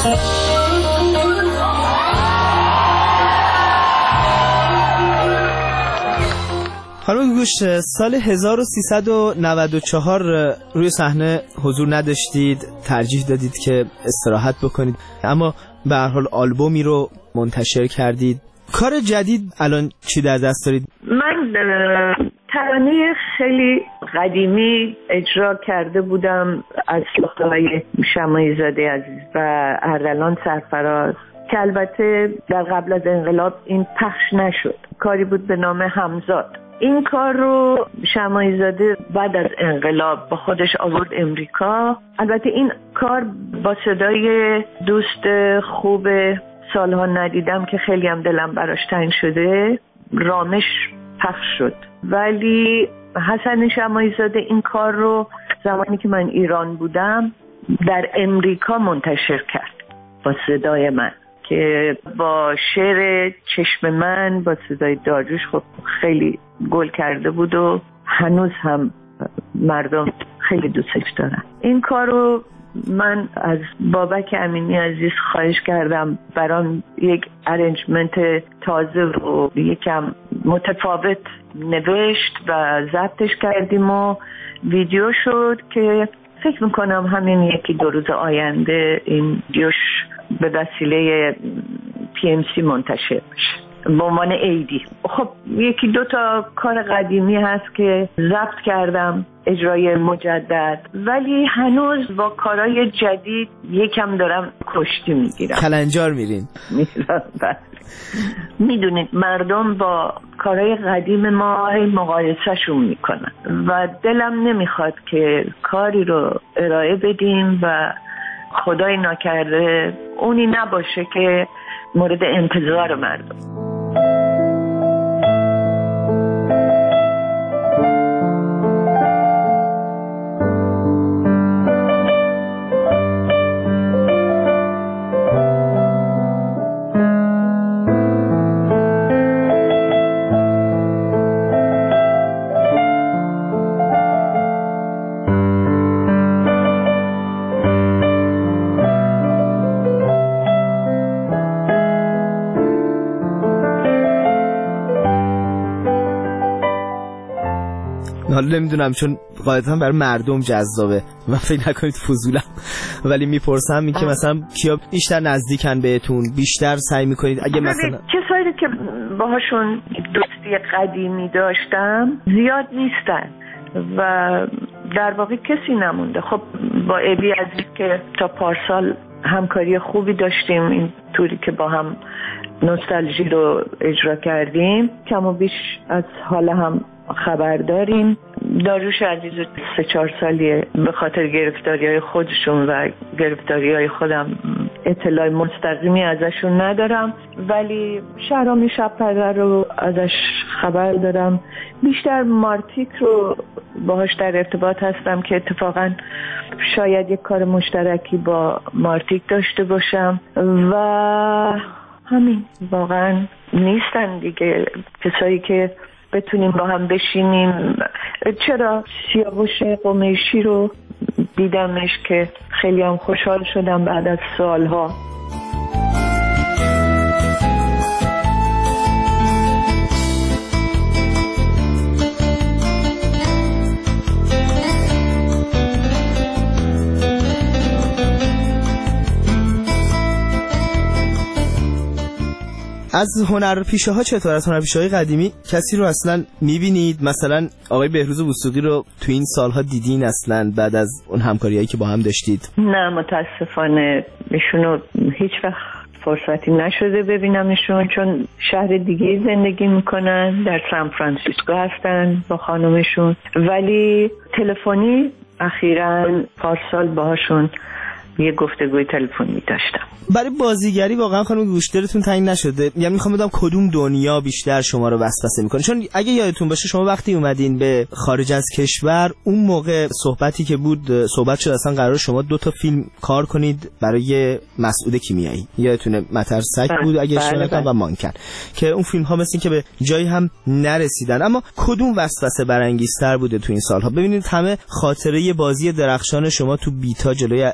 خانم گوشت، سال 1394 روی صحنه حضور نداشتید، ترجیح دادید که استراحت بکنید، اما به هر حال آلبومی رو منتشر کردید. کار جدید الان چی در دست دارید؟ من ترانه خیلی قدیمی اجرا کرده بودم از ساخته‌های شماعی زاده عزیز و اردلان سرفراز که البته در قبل از انقلاب این پخش نشد. کاری بود به نام همزاد. این کار رو شماعی زاده بعد از انقلاب با خودش آورد امریکا. البته این کار با صدای دوست خوب سالها ندیدم که خیلی هم دلم براش تنگ شده، رامش، پخش شد. ولی حسن شماعی زاده این کار رو زمانی که من ایران بودم در امریکا منتشر کرد با صدای من که با شعر چشم من با صدای داریوش خب خیلی گل کرده بود و هنوز هم مردم خیلی دوستش دارن. این کارو من از بابک امینی عزیز خواهش کردم برام یک ارنجمنت تازه رو یکم متفاوت نوشت و ضبطش کردیم و ویدیو شد که فکر میکنم همین 1-2 روز آینده این ویدیوش به وسیله PMC منتشر بشه به عنوان عیدی. خب 1-2 تا کار قدیمی هست که ضبط کردم اجرای مجدد، ولی هنوز با کارهای جدید یکم دارم کشتی میگیرم. کلنجار میرین؟ میدونید مردم با کارهای قدیم ما مقایسه شون میکنن و دلم نمیخواد که کاری رو ارائه بدیم و خدای ناکرده اونی نباشه که مورد انتظار مردم. حالا نمیدونم چون قاعدتا برای مردم جذابه و فکر نکنید فضولم، ولی میپرسم این که مثلا کیا بیشتر نزدیکن بهتون، بیشتر سعی میکنید اگه مثلا کسایی که باهاشون دوستی قدیمی داشتم زیاد نیستن و در واقع کسی نمونده. خب با ابی عزیز که تا پارسال همکاری خوبی داشتیم، این توری که با هم نوستالژی رو اجرا کردیم، کم و بیش از حال هم خبر داریم. داریوش عزیز 3-4 سالیه به خاطر گرفتاری‌های خودشون و گرفتاری‌های خودم اطلاع مستقیمی ازشون ندارم، ولی شهرامی شب‌پرور رو ازش خبر دارم. بیشتر مارتیک رو باهاش در ارتباط هستم که اتفاقا شاید یک کار مشترکی با مارتیک داشته باشم و همین. واقعا نیستن دیگه کسایی که بتونیم با هم بشینیم. چرا سیاوش قمیشی رو دیدمش که خیلی هم خوشحال شدم بعد از سالها. از هنرپیشه ها چطور؟ از هنرپیشه های قدیمی کسی رو اصلا میبینید؟ مثلا آقای بهروز وثوقی رو تو این سالها دیدین اصلا بعد از اون همکاریایی که با هم داشتید؟ نه متاسفانه ایشونو هیچ وقت فرصتی نشده ببینمشون، چون شهر دیگه زندگی میکنن، در سان فرانسیسکو هستن با خانومشون، ولی تلفنی اخیراً پارسال باهاشون یه گفتگوی تلفنی داشتم. برای بازیگری واقعا خانم گوش دلتون تنگ نشده؟ یعنی میخوام بدونم کدوم دنیا بیشتر شما رو وسوسه میکنه؟ چون اگه یادتون باشه شما وقتی اومدین به خارج از کشور، اون موقع صحبتی که بود، صحبت شد اصلا قرار شما 2 تا فیلم کار کنید برای مسعود کیمیایی، یادتونه مترسک بود اگه اشتباه نکنم و مانکن، که اون فیلم ها مثل این که به جایی هم نرسیدن. اما کدوم وسوسه برانگیزتر بوده تو این سالها؟ ببینید همه خاطره بازی درخشان شما تو بیتا جلوی عزت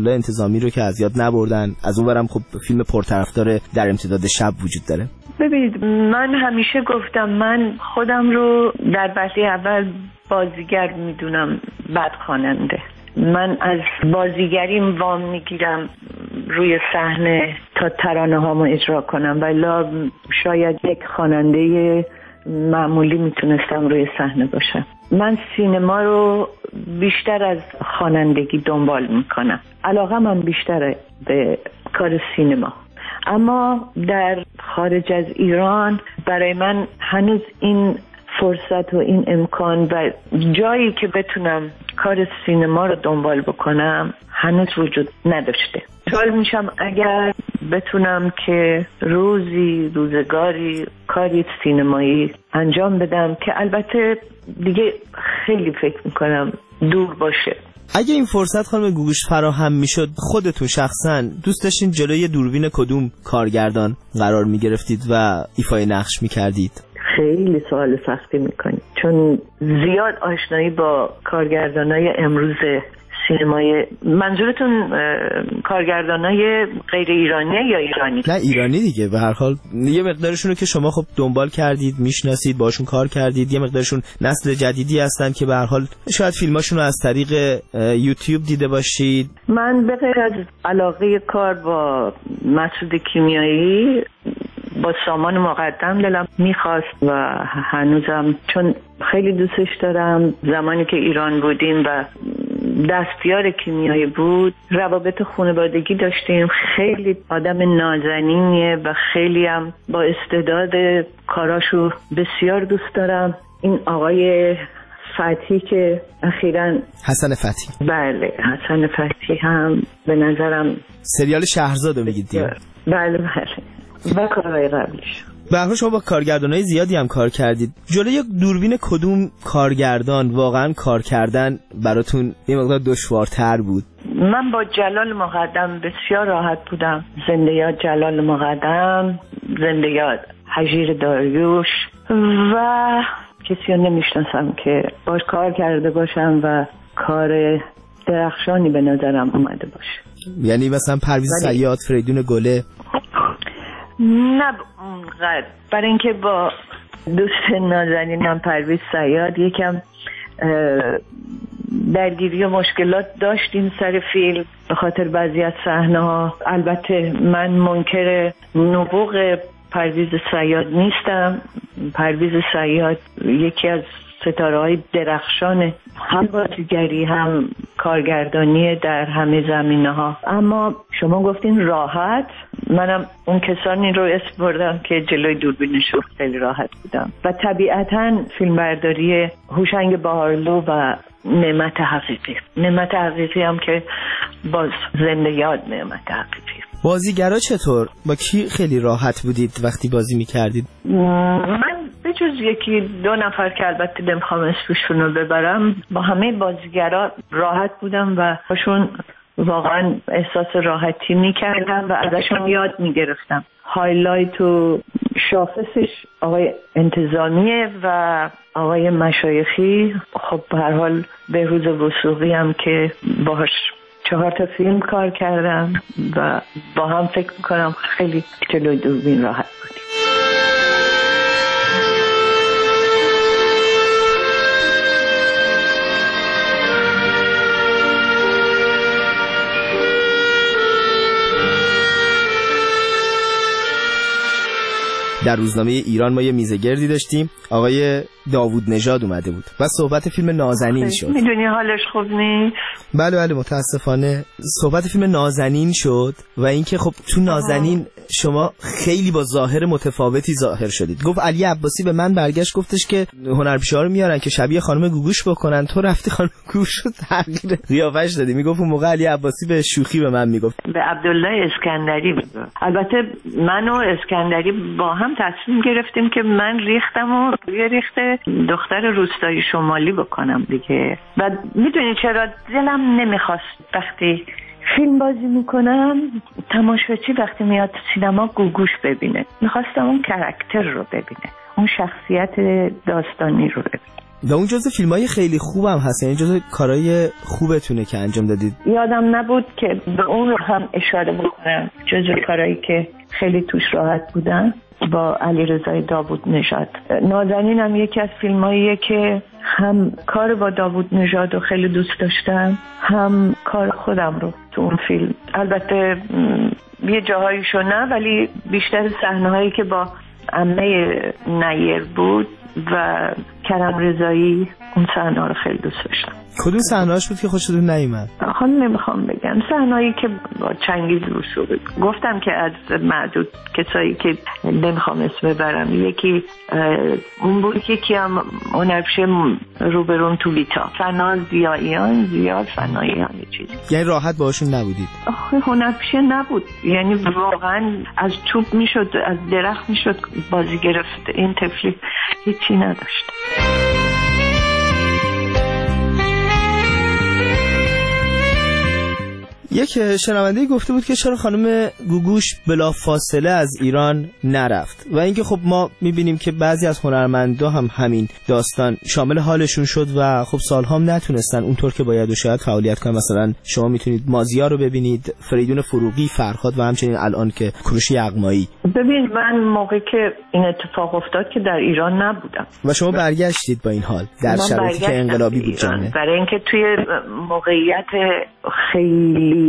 عبدالله انتظامی رو که از یاد نبردن، از اونورم خب فیلم پرطرفدار در امتداد شب وجود داره. ببینید من همیشه گفتم من خودم رو در وهله اول بازیگر میدونم، بعد خواننده. من از بازیگریم وام میگیرم روی صحنه تا ترانه هامو اجرا کنم، ولی شاید یک خواننده معمولی میتونستم روی صحنه باشم. من سینما رو بیشتر از خوانندگی دنبال میکنم. علاقه من بیشتره به کار سینما، اما در خارج از ایران برای من هنوز این فرصت و این امکان و جایی که بتونم کار سینما رو دنبال بکنم هنوز وجود نداشته. خوشحال میشم اگر بتونم که روزگاری کاری سینمایی انجام بدم که البته دیگه خیلی فکر میکنم دور باشه. اگه این فرصت خانم گوگوش فراهم میشد، خودتون شخصا دوست داشتین جلوی دوربین کدوم کارگردان قرار میگرفتید و ایفای نقش میکردید؟ خیلی سوال سختی میکنید، چون زیاد آشنایی با کارگردانای امروز سینمای، منظورتون کارگردانای غیر ایرانی یا ایرانی؟ نه ایرانی دیگه. به هر حال یه مقدارشون رو که شما خب دنبال کردید، میشناسید، باشون کار کردید، یه مقدارشون نسل جدیدی هستن که به هر حال شاید فیلماشون رو از طریق یوتیوب دیده باشید. من به غیر از علاقه کار با مسعود کیمیایی، با سامان مقدم دلم میخواست و هنوزم چون خیلی دوستش دارم. زمانی که ایران بودیم و دستیار کیمیایی بود، روابط خانوادگی داشتیم. خیلی آدم نازنینیه و خیلی هم با استعداد، کاراشو بسیار دوست دارم. این آقای فتحی که اخیراً حسن فتحی، بله حسن فتحی هم به نظرم سریال شهرزاد رو میگید دیگه؟ بله و کارهای قبلیش. به هر حال شما با کارگردانای زیادی هم کار کردید. جلوی دوربین کدوم کارگردان واقعا کار کردن براتون یه مقدار دشوارتر بود؟ من با جلال مقدم بسیار راحت بودم. زنده یاد جلال مقدم، زنده یاد هجیر داریوش و کسی رو نمیشناسم که باش کار کرده باشم و کار درخشانی به نظرم اومده باشه. یعنی مثلا پرویز صیاد، فریدون گله؟ نه اونقدر، برای اینکه با دوست نازنینم پرویز صیاد یکم درگیری و مشکلات داشتیم سر فیلم به خاطر بعضی از صحنه‌ها. البته من منکر نبوغ پرویز صیاد نیستم. پرویز صیاد یکی از ستاره‌های درخشان هم بازیگری هم کارگردانی در همه زمینه‌ها. اما شما گفتین راحت، منم اون کسانی رو اسم بردم که جلوی دوربینشون خیلی راحت بودم و طبیعتاً فیلمبرداری هوشنگ بهارلو و نعمت حقیقی هم که باز زنده یاد نعمت حقیقی. بازیگرا چطور؟ با کی خیلی راحت بودید وقتی بازی میکردید؟ من به جز یکی دو نفر که البته نمیخوام اسمشون رو ببرم، با همه بازیگرا راحت بودم و باشون واقعا احساس راحتی میکردم و ازشون یاد میگرفتم. هایلایت و شاخصش آقای انتظامیه و آقای مشایخی. خب به هر حال بهروز وثوقی هم که باهاش 4 تا فیلم کار کردم و با هم فکر میکنم خیلی جلوی دوربین راحت بودیم. در روزنامه ایران ما یه میزگردی داشتیم، آقای داوود نژاد اومده بود و صحبت فیلم نازنین شد. میدونی حالش خوب نیست؟ بله متاسفانه صحبت فیلم نازنین شد و اینکه خب تو نازنین شما خیلی با ظاهر متفاوتی ظاهر شدید. گفت علی عباسی به من برگشت گفتش که هنرپیشه‌ها رو میارن که شبیه خانم گوگوش بکنن، تو رفتی خانم گوگوش رو تغییر قیافش دادی. میگفت اون موقع علی عباسی به شوخی به من میگفت. به عبدالله اسکندری بود. البته من و اسکندری با هم تصمیم گرفتیم که من ریختم و ریخته دختر روستایی شمالی بکنم دیگه. و میدونی چرا دلم نمیخواست وقتی فیلم بازی میکنم تماشاچی وقتی میاد سینما گوگوش ببینه. میخواستم اون کاراکتر رو ببینه، اون شخصیت داستانی رو ببینه. و اون جزء فیلمای خیلی خوبم هست، یعنی جزء کارهای خوبتونه که انجام دادید. یادم نبود که به اون رو هم اشاره بکنم، جزء کارهایی که خیلی توش راحت بودن با علیرضا داوود نژاد. نازنین هم یکی از فیلماییه که هم کار با داوود نژاد رو خیلی دوست داشتم، هم کار خودم رو تو اون فیلم. البته یه جاهایشو نه، ولی بیشتر صحنه‌هایی که با عمه نیر بود و کرم رضایی، اون صحنه‌ها رو خیلی دوست داشتم. کدوم صحنه‌اش بود که خوشتون نیومد؟ نمیخوام بگم. صحنه‌ای که با چنگیز رسو گفتم که از معدود کسایی که نمیخوام اسم ببرم، یکی اون بود، یکی هم هنرپیشه روبرون تو ویتا، فنا زیاییان، زیاد فناییان، یه چیزی. یعنی راحت باشون نبودید؟ آخه هنرپیشه نبود، یعنی واقعا از چوب میشد، از درخت میشد بازی گرفت. این طفلی هیچی نداشت. یک شنونده گفته بود که چرا خانم گوگوش بلافاصله از ایران نرفت و اینکه خب ما میبینیم که بعضی از هنرمندا هم همین داستان شامل حالشون شد و خب سالها هم نتونستن اونطور که باید و شاید فعالیت کنن. مثلا شما میتونید مازیار رو ببینید، فریدون فروغی، فرهاد و همچنین الان که کوروش یغمایی. ببین من موقعی که این اتفاق افتاد که در ایران نبودم و شما برگشتید با این حال در شرایطی که انقلابی بود جامعه. برای اینکه توی موقعیت خیلی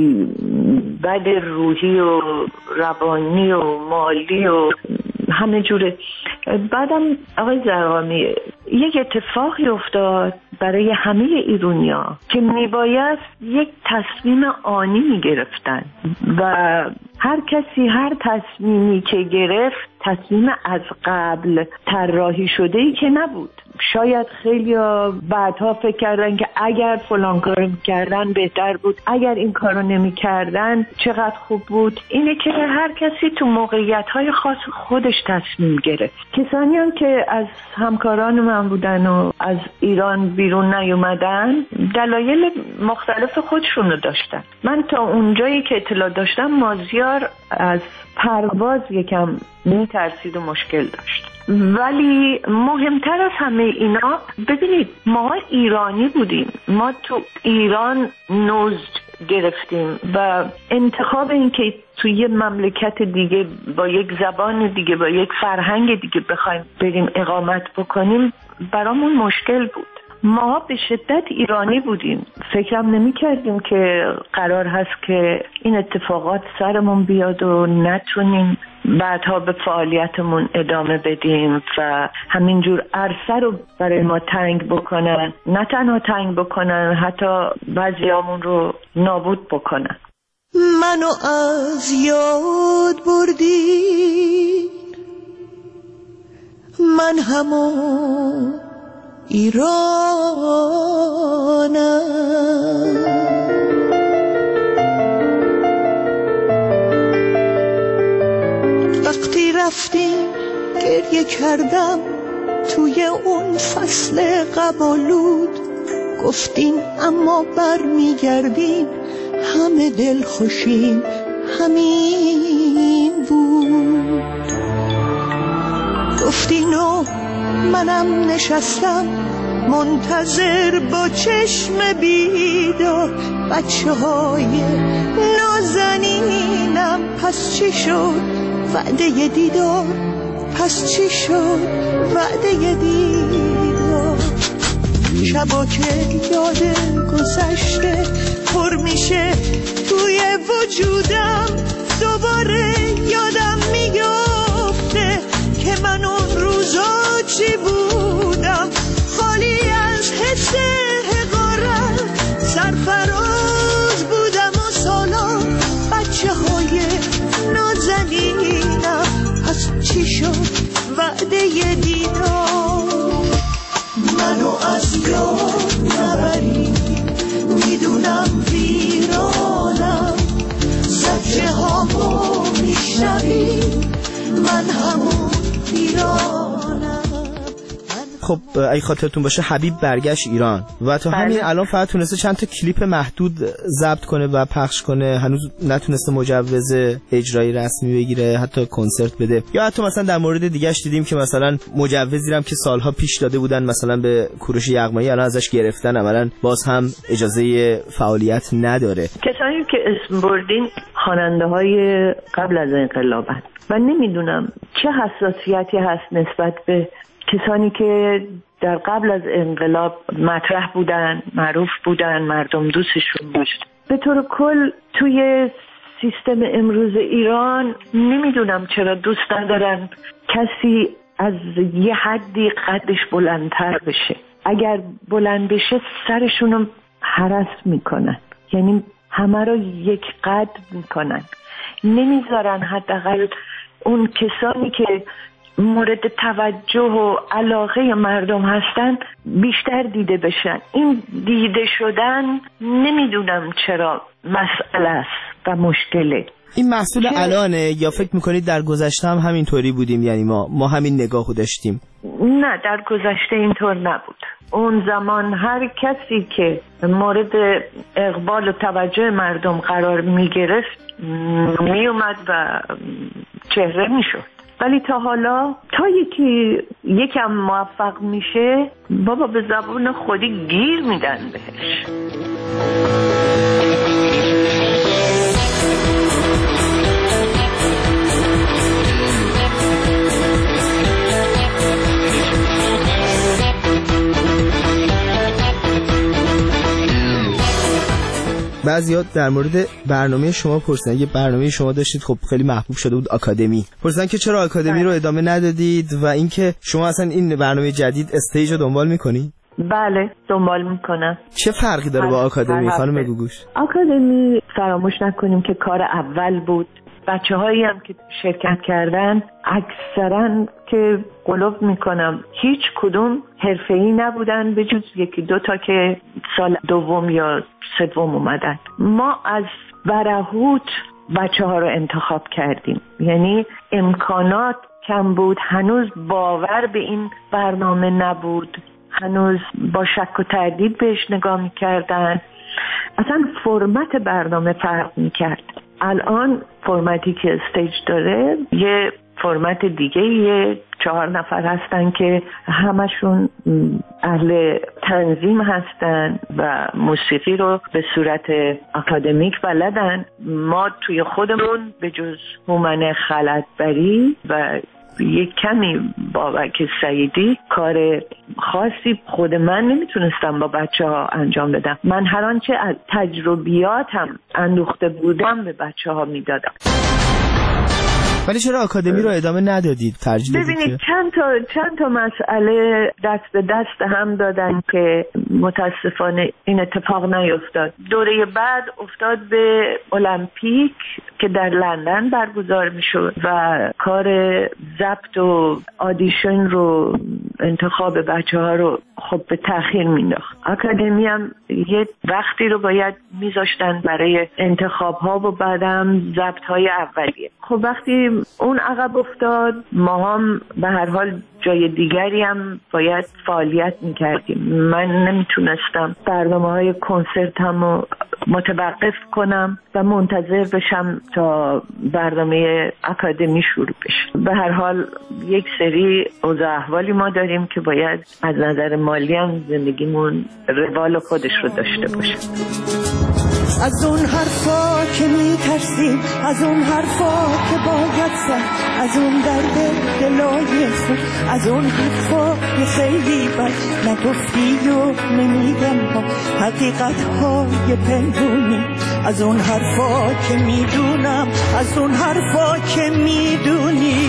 بد روحی و روانی و مالی و همه جوره. بعدم آقای زرقامی یک اتفاقی افتاد برای همه ایرانیا که میباید یک تصمیم آنی میگرفتن و هر کسی هر تصمیمی که گرفت تصمیم از قبل طراحی شده ای که نبود. شاید خیلی بعدها فکر کردن که اگر فلان کارو میکردن بهتر بود، اگر این کارو نمیکردن چقدر خوب بود. اینه که هر کسی تو موقعیت‌های خاص خودش تصمیم گرفت. کسانی هم که از همکاران من بودن و از ایران بیرون نیومدن دلایل مختلف خودشونو داشتن. من تا اونجایی که اطلاع داشتم مازیار از پرواز یکم میترسید و مشکل داشت. ولی مهمتر از همه اینا، ببینید ما ایرانی بودیم، ما تو ایران نوزد گرفتیم و انتخاب این که توی یه مملکت دیگه با یک زبان دیگه با یک فرهنگ دیگه بخوایم بریم اقامت بکنیم برامون مشکل بود. ما به شدت ایرانی بودیم، فکرم نمی کردیم که قرار هست که این اتفاقات سرمون بیاد و نتونیم بعدها به فعالیتمون ادامه بدیم و همینجور عرصه رو برای ما تنگ بکنن، نه تنها تنگ بکنن حتی بعضیامون رو نابود بکنن. منو از یاد بردی، من همون ایرانم، وقتی رفتیم گریه کردم توی اون فصل قبالود، گفتین اما بر میگردیم همه دل خوشیم همین بود. گفتین و منم نشستم منتظر با چشم بیدار، بچه های نازنینم پس چی شد وعده دیدار، پس چی شد وعده دیدار. شبا که یاد گذشته پر میشه توی وجودم، دوباره یادم میفته که من اون روزا چی بودم، خالی از حس حقارت، سرفراز بودم و سالا بچه های نازنینم، پس چی شد وعده دیدار. منو از یاد نبری، میدونم ویرانم، زجه هامو میشنوی، من همون ایرانم. خب اگه خاطرتون باشه حبیب برگشت ایران و تا همین الان فقط تونسته چند تا کلیپ محدود ضبط کنه و پخش کنه، هنوز نتونسته مجوز اجرایی رسمی بگیره، حتی کنسرت بده. یا حتی مثلا در مورد دیگه‌اش دیدیم که مثلا مجوزی هم که سالها پیش داده بودن مثلا به کوروش یغمایی الان ازش گرفتن، عملاً باز هم اجازه فعالیت نداره. کسانی که اسم بردین خواننده‌های قبل از انقلابن و نمیدونم چه حساسیتی هست نسبت به کسانی که در قبل از انقلاب مطرح بودن، معروف بودن، مردم دوستشون داشت. به طور کل توی سیستم امروز ایران نمیدونم چرا دوست ندارن کسی از یه حدی قدش بلندتر بشه. اگر بلند بشه سرشونو هرس میکنن، یعنی همه رو یک قد میکنن، نمیذارن حداقل اون کسانی که مورد توجه و علاقه مردم هستن بیشتر دیده بشن. این دیده شدن نمیدونم چرا مسئله است و مشکله. این محصول الانه یا فکر میکنید در گذشته هم همینطوری بودیم؟ یعنی ما همین نگاهو داشتیم؟ نه، در گذشته اینطور نبود. اون زمان هر کسی که مورد اقبال و توجه مردم قرار میگرفت میومد و چهره میشد. ولی تا حالا تا یکم موفق میشه بابا به زبون خودی گیر میدن بهش. بعضی‌ها در مورد برنامه شما پرسیدن. یه برنامه شما داشتید خب خیلی محبوب شده بود، آکادمی. پرسیدن که چرا آکادمی رو ادامه ندادید و اینکه شما اصلا این برنامه جدید استیج رو دنبال می‌کنی؟ بله دنبال میکنم. چه فرقی داره با آکادمی خانم گوگوش؟ آکادمی فراموش نکنیم که کار اول بود. بچه‌هایی هم که شرکت کردن اکثرا که قلوب میکنم هیچ کدوم حرفه‌ای نبودن به جز یکی دو تا که سال دوم یا سوم اومدن. ما از برهوت بچه‌ها رو انتخاب کردیم، یعنی امکانات کم بود، هنوز باور به این برنامه نبود، هنوز با شک و تردید بهش نگاه میکردن، اصلا فرمت برنامه فرق میکرد. الان فرمتی که استیج داره یه فرمت دیگه، یه 4 نفر هستن که همشون اهل تنظیم هستن و موسیقی رو به صورت اکادمیک بلدن. ما توی خودمون به جز هومن خلعتبری و یک کمی بابک سعیدی کار خاصی خود من نمیتونستم با بچه ها انجام بدم. من هر آنچه از تجربیاتم اندوخته بودم به بچه ها میدادم. ولی چرا آکادمی رو ادامه ندادید؟ ترجیح دادید؟ ببینید چند تا مسئله دست به دست هم دادن که متاسفانه این اتفاق نیفتاد. دوره بعد افتاد به المپیک که در لندن برگزار میشد و کار ضبط و آدیشن رو، انتخاب بچه ها رو خب به تأخیر مینداخت. آکادمی هم یه وقتی رو باید میذاشتن برای انتخاب ها و بعدم ضبط های اولیه. خب وقتی اون عقب افتاد ما هم به هر حال جای دیگری هم باید فعالیت میکردیم. من نمیتونستم برنامه‌های کنسرت هم متوقف کنم و منتظر بشم تا برنامه آکادمی شروع بشه. به هر حال یک سری اوضاع احوالی ما داریم که باید از نظر مالی هم زندگیمون روال خودش رو داشته باشه. از اون حرفا که میترسیم، از اون حرفا که باید زد، از اون درد دلای خود، از اون حرفا که خیلی بد نگفتی و نمیگم با حقیقت های پنهونی، از اون حرفا که میدونم، از اون حرفا که میدونی.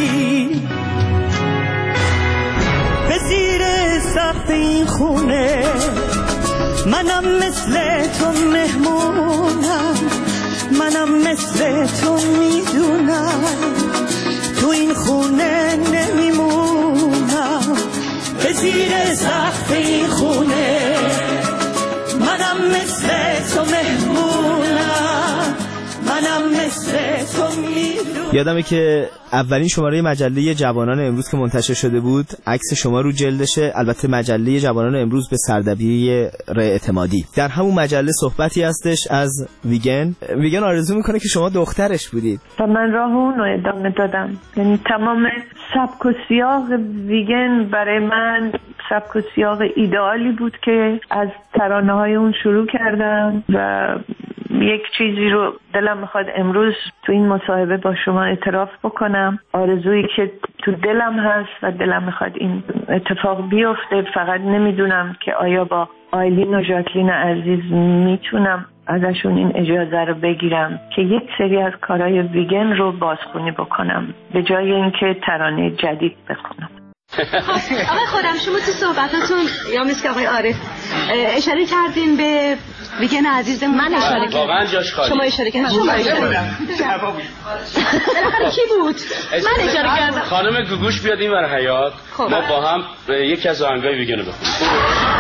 به زیر سقف این خونه منم مثل تو مهمونم، منم مثل تو میدونم، تو این خونه نمیمونم. به زیر سقف این خونه منم مثل تو مهمونم، منم مثل تو میدونم. یادمه که اولین شماره مجله جوانان امروز که منتشر شده بود عکس شما رو جلدشه، البته مجله جوانان امروز به سردبیری اعتمادی. در همون مجله صحبتی هستش از ویگن آرزو میکنه که شما دخترش بودید و من راه اون رو ادامه دادم. یعنی تمام سبک و سیاق ویگن برای من سبک و سیاق ایدئالی بود که از ترانه‌های اون شروع کردم و یک چیزی رو دلم میخواد امروز تو این مصاحبه با شما اعتراف بکنم. آرزویی که تو دلم هست و دلم میخواد این اتفاق بیفته. فقط نمیدونم که آیا با آیلین و ژاکلین عزیز میتونم ازشون این اجازه رو بگیرم که یک سری از کارهای ویگن رو بازخوانی بکنم به جای اینکه ترانه جدید بخونم. آقای خودم شما تو صحبتاتون یا مثل آقای عارف اشاره کردین به ویگن عزیز. من اشاره کردم. واقعا جاش خالی. شما اشاره کردین. شما اشاره کردین. کی بود؟ من اشاره کردم. خانم گوگوش بیاد این ور حیاط. ما با هم یکی از آهنگای ویگن رو بخونیم.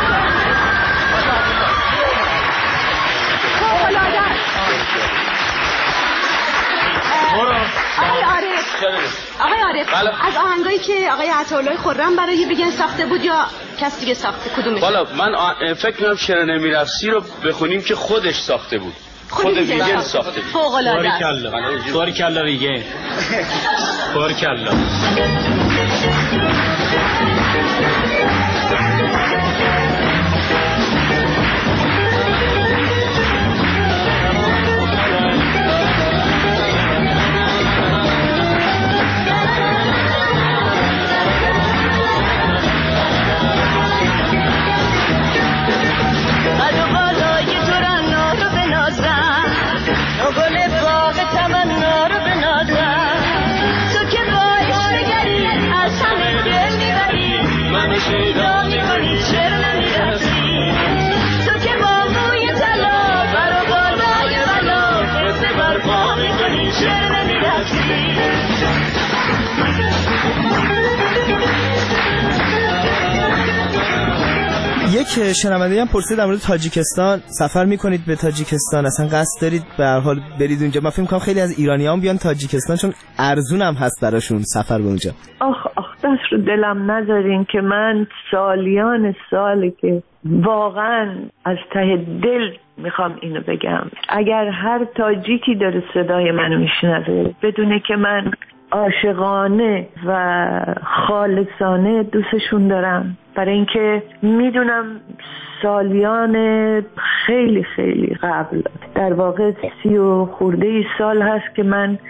آقای عارف از آهنگایی که آقای عطاالله خرم برای ویگن ساخته بود یا کسی دیگه ساخته کدومش؟ والا من فکر می‌کنم شعر نمیرفسی رو بخونیم که خودش ساخته بود. خود ویگن ساخته بود. فوق العاده. بارکالله ویگن. بارکالله. یک شنونده هم پرسید در مورد تاجیکستان. سفر میکنید به تاجیکستان؟ اصلا قصد دارید به هر حال برید اونجا؟ من فکر میکنم خیلی از ایرانیان بیان تاجیکستان چون ارزون هم هست براشون سفر به اونجا. آخ دست رو دلم نذارین که من سالیان ساله که واقعا از ته دل میخوام اینو بگم. اگر هر تاجیکی داره صدای منو میشنوه بدونه که من عاشقانه و خالصانه دوستشون دارم، برای اینکه میدونم سالیان خیلی خیلی قبل، در واقع 30 خورده سال هست که من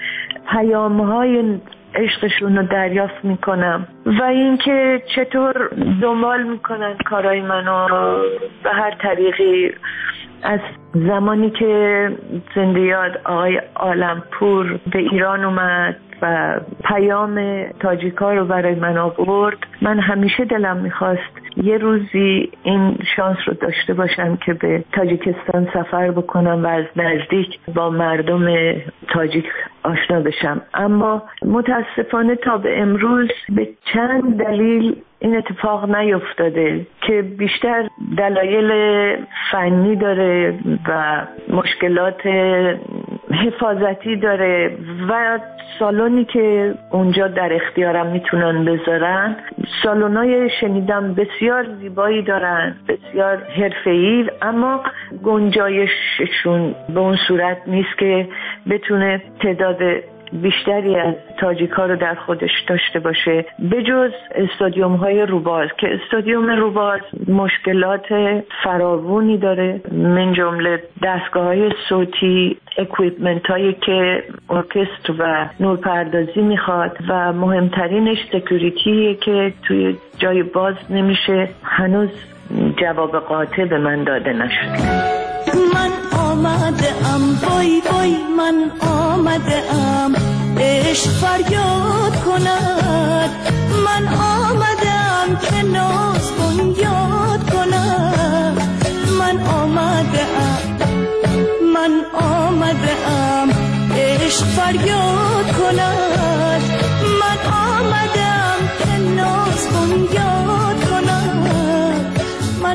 پیام‌های عشقشون رو دریافت میکنم و اینکه چطور دنبال میکنن کارهای منو به هر طریقی. از زمانی که زنده یاد آقای عالمپور به ایران اومد و پیام تاجیکا رو برای من آورد، من همیشه دلم میخواست یه روزی این شانس رو داشته باشم که به تاجیکستان سفر بکنم و از نزدیک با مردم تاجیک آشنا بشم. اما متاسفانه تا به امروز به چند دلیل این اتفاق نیفتاده که بیشتر دلایل فنی داره و مشکلات حفاظتی داره و سالونی که اونجا در اختیارم میتونن بذارن سالونای شنیدم بسیار زیبایی دارن، بسیار حرفه‌ای، اما گنجایششون به اون صورت نیست که بتونه تعداد بیشتری از تاجیک‌ها رو در خودش داشته باشه، بجز استادیوم های روباز که استادیوم روباز مشکلات فراوانی داره، من جمله دستگاه های صوتی، اکویپمنت هایی که ارکستر و نورپردازی میخواد و مهمترینش سکیوریتیه که توی جای باز نمیشه. هنوز جواب قاطع به من داده نشد. من آمده ام وای وای، من آمده ام عشق فریاد کند. من آمده ام که ناز بنیاد کند. من آمده ام عشق فریاد کند. من آمده ام که ناز بنیاد کند.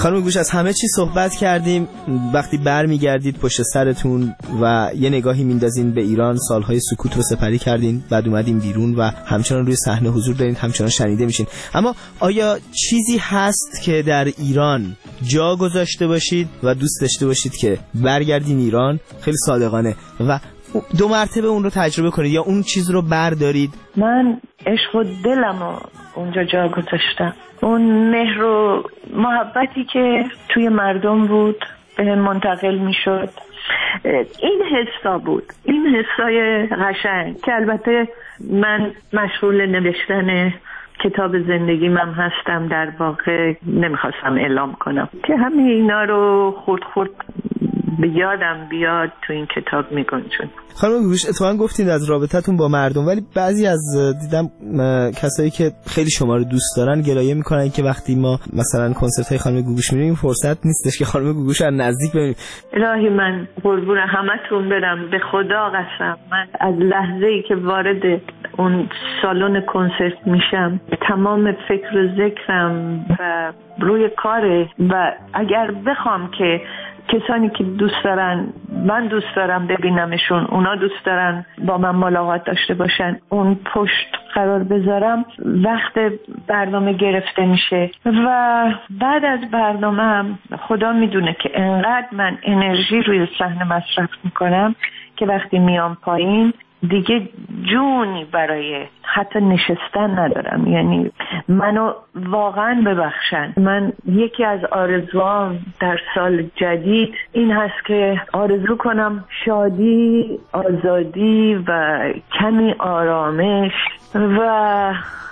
خانم گوش از همه چی صحبت کردیم. وقتی برمیگردید پشت سرتون و یه نگاهی میندازین به ایران، سالهای سکوت رو سپری کردین، بعد اومدین بیرون و همچنان روی صحنه حضور دارین، همچنان شنیده میشین. اما آیا چیزی هست که در ایران جا گذاشته باشید و دوست داشته باشید که برگردین ایران خیلی صادقانه و 2 مرتبه اون رو تجربه کنید، یا اون چیز رو بردارید؟ من عشق و دلمو اونجا جا گذاشتم. اون مهر و محبتی که توی مردم بود به منتقل می شد. این حسا بود، این حسای قشنگ که البته من مشغول نوشتن کتاب زندگیم هم هستم، در واقع نمیخواستم اعلام کنم که همه اینا رو خورد خورد به یادم بیاد تو این کتاب میگنجون. خانم گوش اتفاقا گفتید از رابطتون با مردم، ولی بعضی از دیدم کسایی که خیلی شما رو دوست دارن گلایه میکنن که وقتی ما مثلا کنسرت های خانم گوگوش میریم فرصت نیستش که خانم گوگوش رو نزدیک ببینیم. الهی من قربون همتون برم، به خدا قسم من از لحظه‌ای که وارد اون سالن کنسرت میشم تمام فکر و ذکرم و روی کاره و اگر بخوام که کسانی که دوست دارن، من دوست دارم ببینمشون، اونا دوست دارن با من ملاقات داشته باشن، اون پشت قرار بذارم، وقت برنامه گرفته میشه و بعد از برنامه خدا میدونه که انقدر من انرژی روی صحنه مصرف میکنم که وقتی میام پایین دیگه جونی برای حتی نشستن ندارم. یعنی منو واقعا ببخشن. من یکی از آرزوام در سال جدید این هست که آرزو کنم شادی، آزادی و کمی آرامش و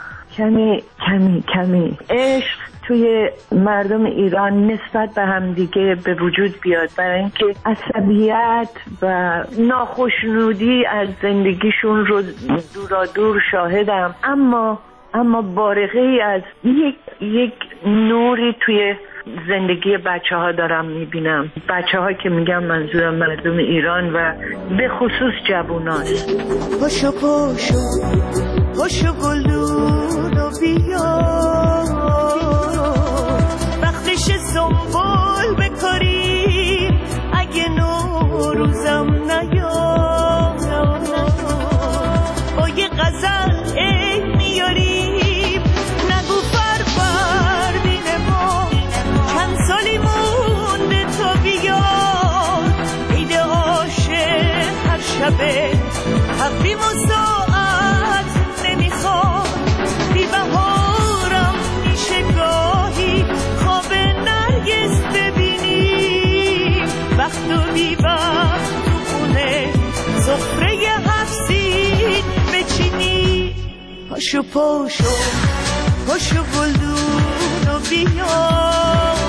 کمی عشق توی مردم ایران نسبت به هم دیگه به وجود بیاد، برای اینکه عصبیت و ناخوشنودی از زندگیشون رو دور شاهدم، اما بارقه ای از یک نوری توی زندگی بچه ها دارم میبینم. بچه ها که میگم منظورم مردم ایران و به خصوص جووناست. پاشو گلدون و بیا، وقتش سنبول بکاری، اگه نوروزم نیام با یه غزل عید میاریم، نگو فروردین ما چند سالی مونده تا بیاد، عید عاشق هر شبه تقویم و ساعت نمیخواد، بی بهارم میشه گاهی خواب نرگس ببینیم، وقت و بی وقت تو خونه سفره هفسین بچینی. پاشو گلدون و بیا،